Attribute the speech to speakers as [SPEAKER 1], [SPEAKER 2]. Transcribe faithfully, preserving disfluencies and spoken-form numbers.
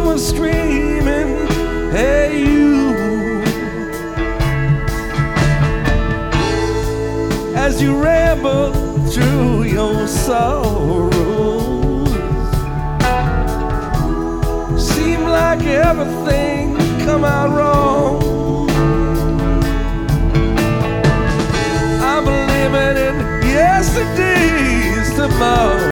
[SPEAKER 1] mama screaming, hey you. As you ramble through your sorrows, seem like everything come out wrong.